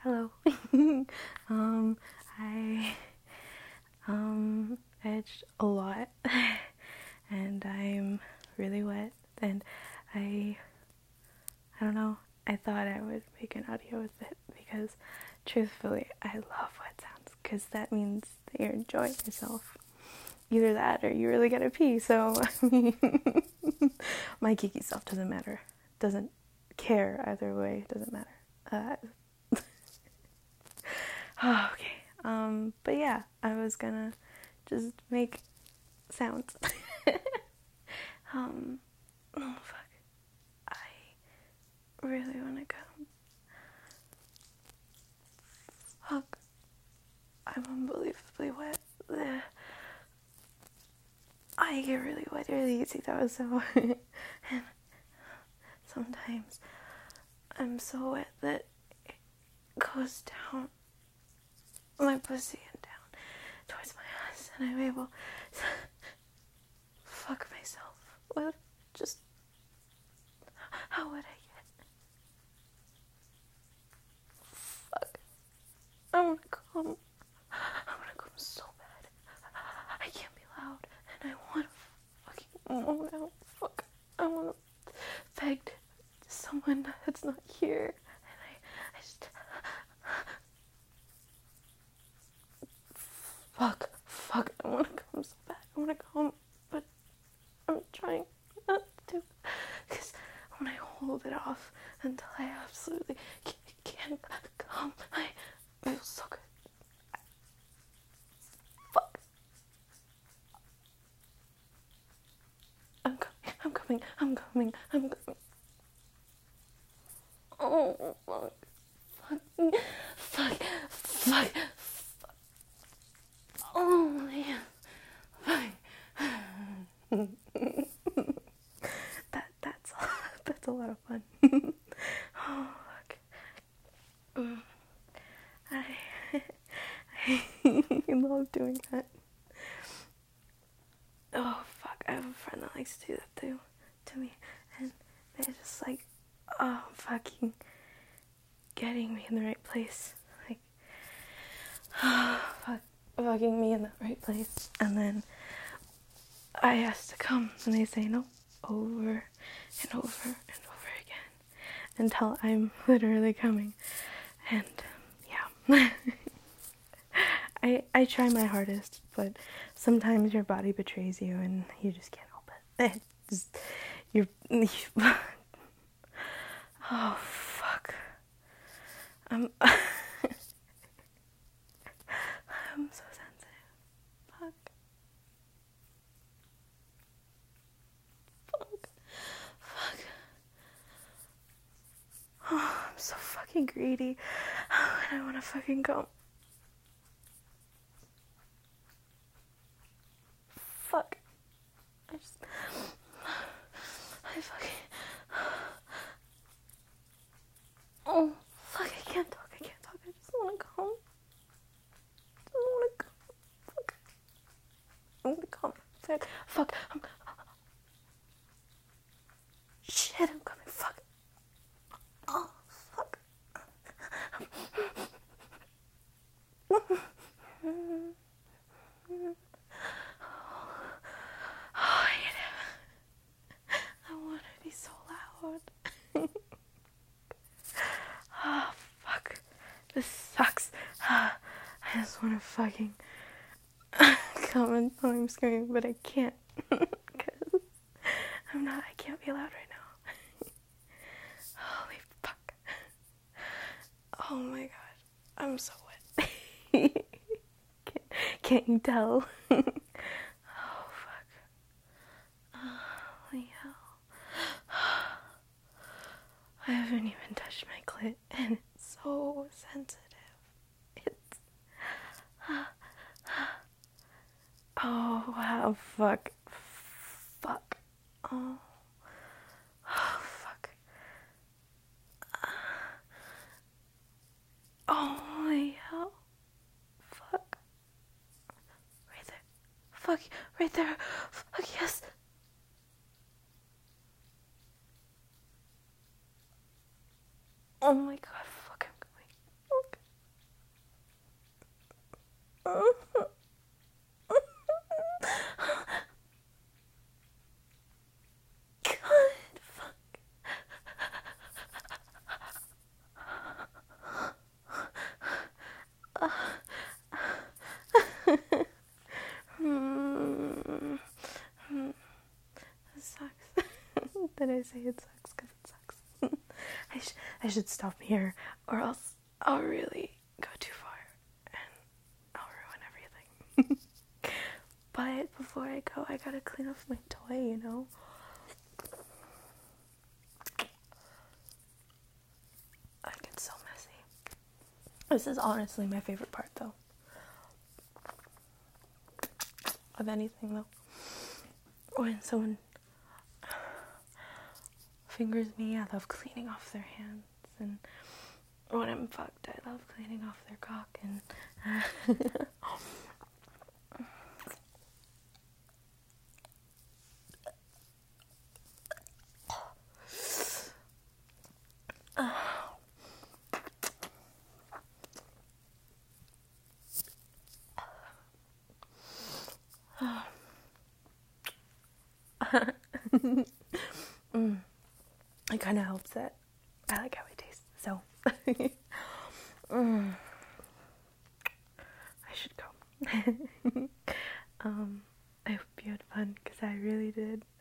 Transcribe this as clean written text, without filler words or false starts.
Hello. I edged a lot and I'm really wet and I don't know, I thought I would make an audio with it because truthfully I love wet sounds because that means that you're enjoying yourself. Either that or you really gotta pee, so I mean my geeky self doesn't matter. Doesn't care either way, doesn't matter. Okay. But yeah, I was gonna just make sounds. Oh fuck. I really wanna go. Fuck. I'm unbelievably wet. Ugh. I get really wet really easy though, so and sometimes I'm so wet that it goes down my pussy and down towards my ass, and I'm able to fuck myself with just how wet I get. Fuck. I wanna come. I wanna come so bad. I can't be loud, and I wanna fucking moan out. Fuck. I wanna beg someone that's not here, and I just. Fuck, I wanna come so bad. I wanna come, but I'm trying not to, because when I hold it off until I absolutely can't come, I feel so good. Fuck. I'm coming. Oh, fuck. Oh, man. That's a lot of fun. Oh, fuck. I love doing that. Oh, fuck. I have a friend that likes to do that too, to me. And they're just like, oh, fucking getting me in the right place. Like, fucking me in the right place. And then I ask to come, and they say no, over and over and over again, until I'm literally coming. And yeah. I try my hardest, but sometimes your body betrays you and you just can't help it. Oh, fuck. I'm so sensitive. Fuck. Oh, I'm so fucking greedy. And I wanna fucking go. Fuck. I fucking. Oh, fuck, I can't talk. I just wanna go. Fuck. I'm gonna come. Fuck. Shit, I'm coming. Fuck. Oh, fuck. I want to be so loud. Oh, fuck. This sucks. I just want to fucking come and I'm screaming, but I can't. Because I can't be loud right now. Holy fuck. Oh my god. I'm so wet. Can't you tell? Oh, fuck. Holy hell. I haven't even touched my clit, and it's so sensitive. It's... Oh, wow, fuck. Oh, fuck. Holy hell. Fuck. Right there. Fuck, right there. Fuck, yes. Oh my god, fuck, I'm going. Fuck. I say it sucks because it sucks. I should stop here, or else I'll really go too far and I'll ruin everything. But before I go, I gotta clean off my toy, you know? I get so messy. This is honestly my favorite part, though. Of anything, though. When someone fingers me, I love cleaning off their hands, and when I'm fucked, I love cleaning off their cock, and it kind of helps that I like how it tastes, so I should go. I hope you had fun, because I really did.